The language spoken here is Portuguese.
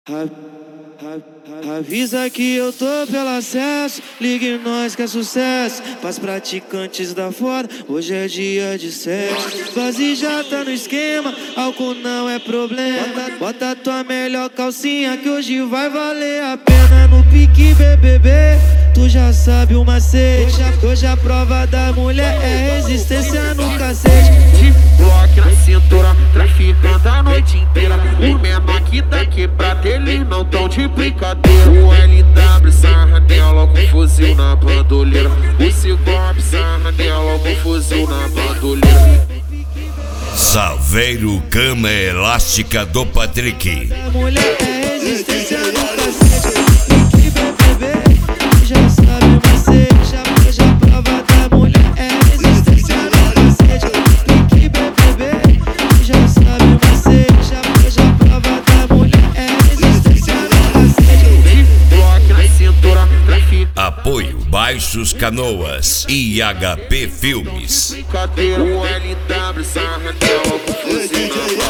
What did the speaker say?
Avisa que eu tô pelo acesso, ligue nós que é sucesso. Pras praticantes da fora, hoje é dia de sexo. Base já tá no esquema, álcool não é problema. Bota tua melhor calcinha que hoje vai valer a pena. No pique BBB, tu já sabe o macete. Hoje a prova da mulher é resistência no cacete. De bloco na cintura, traficando a noite inteira. O menor que tá quebrado, eles não tão de brincadeira. O LW sarra nela com fuzil na bandoleira. O Ciclope sarra nela com fuzil na bandoleira. Saveiro Cama Elástica do Patrick. A mulher é resistência no cacete. Pique BBB, tu já sabe o macete. Hoje a prova da mulher é resistência no cacete. Pique BBB, tu já sabe o macete. Hoje a prova da mulher é resistência no cacete. De bloco na cintura, traficando. Apoio Baixos Canoas e HP Filmes. Brincadeira, o LW sarra nela com fuzil na bandoleira.